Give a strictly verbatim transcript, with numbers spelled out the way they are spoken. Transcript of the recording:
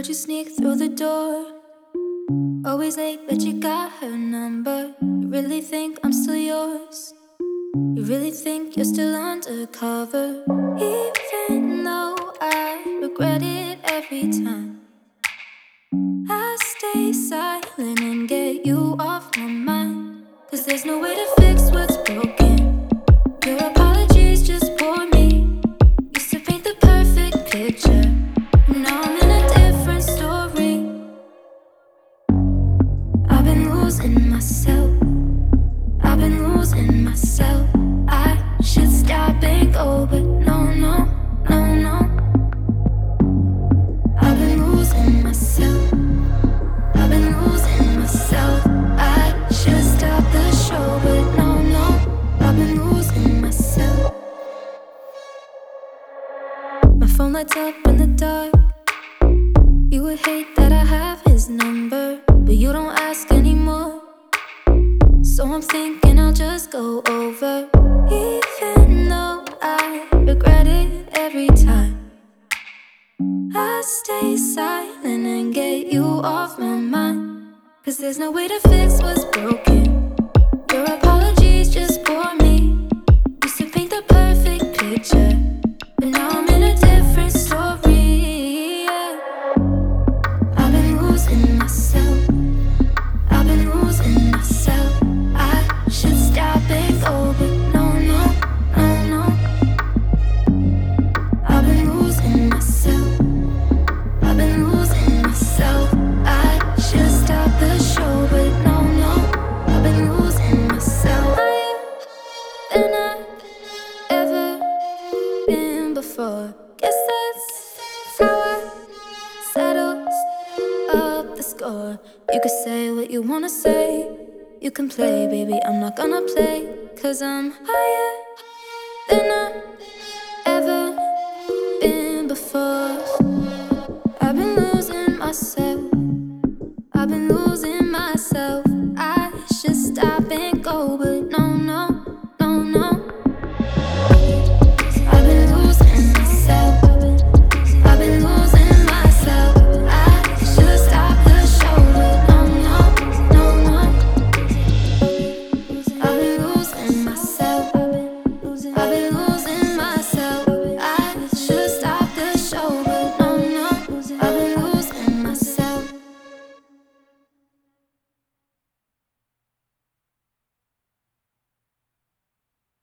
Heard you sneak through the door. Always late, but you got her number. You really think I'm still yours? You really think you're still undercover? Even though I regret it every time, I stay silent and get you off my mind. Cause there's no way to fix what's broken. Your apologies just bore me. Used to paint the perfect picture. Now I'm in a different story. I've been losing myself. I've been losing myself. I should stop and go, but no, no, no, no. I've been losing myself. I've been losing myself. I should stop the show, but no, no. I've been losing myself. My phone lights up in the dark. You would hate that I have his number, but you don't ask anymore. So I'm thinking I'll just go over, even though I regret it every time. I stay silent and get you off my mind. Cause there's no way to fix what's broken. Your apologies just bore me. Used to paint the perfect picture, but now I'm in a different story, yeah. I've been losing myself. I've been losing myself. I should stop and go, but no, no, no, no. I've been losing myself. I've been losing myself. I should stop the show, but no, no. I've been losing myself. Higher than I've ever been before. Guess that's how I settles up the score. You can say what you wanna say. You can play, baby, I'm not gonna play. Cause I'm higher than I've